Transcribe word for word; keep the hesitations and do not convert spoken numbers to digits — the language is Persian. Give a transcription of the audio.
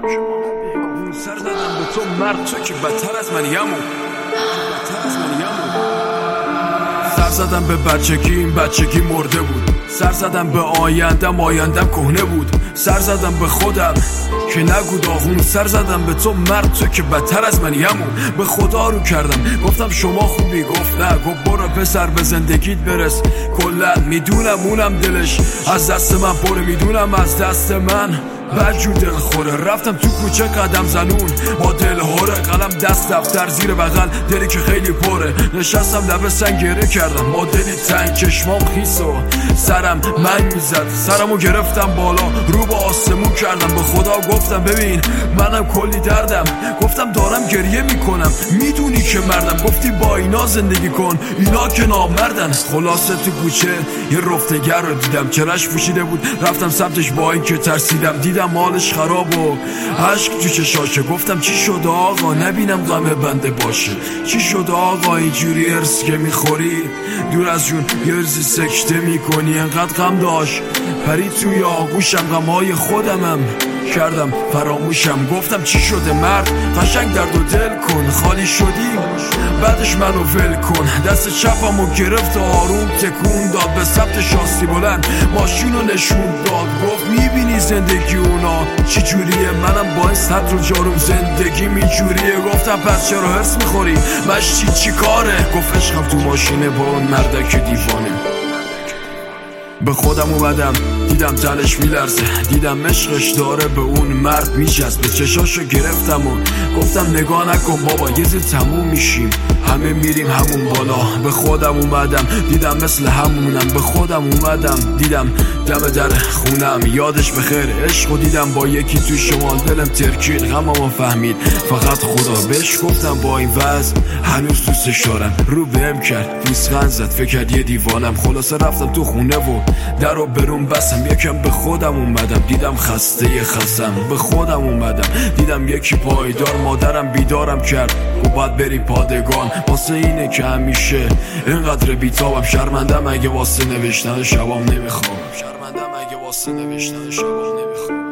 سر زدم به تو مرد، تو که بدتر از من یمو بدتر از من یمو سر زدم به بچگی، این بچگی مرده بود. سر زدم به آیندم، آیندم کهنه بود. سر زدم به خودم که نگو داغون. سر زدم به تو مرد، تو که بدتر از من یمون. به خدا رو کردم گفتم شما خوبی، گفت نه. گفت برو پسر به زندگیت برس. کلا میدونم اونم دلش از دست من پره، میدونم از دست من بجو دل خوره. رفتم تو کوچه قدم زنون با دل هوره، قلم دست دفتر زیر بغل، دلی که خیلی پره. نشستم لب سنگ گره کردم با دلی تنگ، چشمام خیس و سرم منگ میزد. سرمو گرفتم بالا رو به آسمون کردم. به خدا گفتم ببین منم کلی دردم. گفتم دارم گریه میکنم، میدونی که مردم. گفتی با اینا زندگی کن، اینا که نامردن. خلاصه تو کوچه یه رفتگر رو دیدم، چرش پوشیده بود. رفتم سمتش با این که ترسیدم، دیدم حالش خراب و عشق تو چشاشه. گفتم چی شده آقا، نبینم غم بنده باشه. چی شده آقا اینجوری ارس که میخوری، دور از جون یه ارزی سکته میکنی. انقدر غم داشت پرید توی آغوشم، غمهای خودمم کردم فراموشم. گفتم چی شده مرد، قشنگ درد و دل کن. خالی شدی بعدش منو ول کن. دست چپمو گرفت و آروم تکون داد به سمت شاسی بلند، ماشینو نشون داد. گفت میبینی زندگی اونا چی جوریه، منم با این سطر و جاروم زندگی میجوریه. گفتم پس چرا هرس میخوری، مشتی چی کاره؟ گفت عشقم تو ماشینه با اون مردک دیوانه. به خودم اومدم دیدم تنش میلرزه، دیدم عشقش داره به اون مرد میچسبه. چشاشو گرفتم و گفتم نگاه نکن بابا، یه زیر تموم میشیم، همه میریم همون بالا. به خودم اومدم دیدم مثل همونم. به خودم اومدم دیدم دم در خونم، یادش بخیر عشقو دیدم با یکی تو شمال. دلم ترکید غممو فهمید فقط خدا. بهش گفتم با این وضع هنوز دوستش دارم. رو بهم کرد پوزخند زد، فکر کرد یه دیوانم. خلاصه رفتم تو خونه و در رو برون بسم. یکم به خودم اومدم دیدم خسته خستم. به خودم اومدم دیدم یکی پایدار، مادرم بیدارم کرد و باید بری پادگان. واسه اینه که همیشه اینقدر بیتابم. شرمندم اگه واسه نوشتن شبام نمیخوام، شرمندم اگه واسه نوشتن شبام نمیخوام.